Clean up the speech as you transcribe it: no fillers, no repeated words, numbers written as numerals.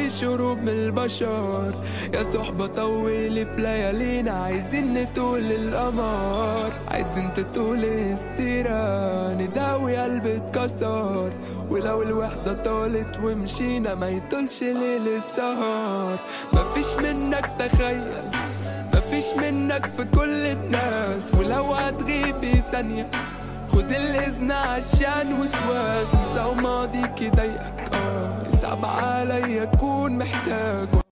في شروب من البشر. يا صحبة طولي في ليالينا، عايزين نطول القمر، عايزين تطول السيرة، نداوي قلبي اتكسر. ولو الوحدة طالت ومشينا ما يطولش ليل السهر. مفيش منك تخيل، مفيش منك في كل الناس، ولو هتغيبي ثانية خد الإذن عشان وسواس. انسى وماضيك يضايقك، يصعب عليا أكون محتاج.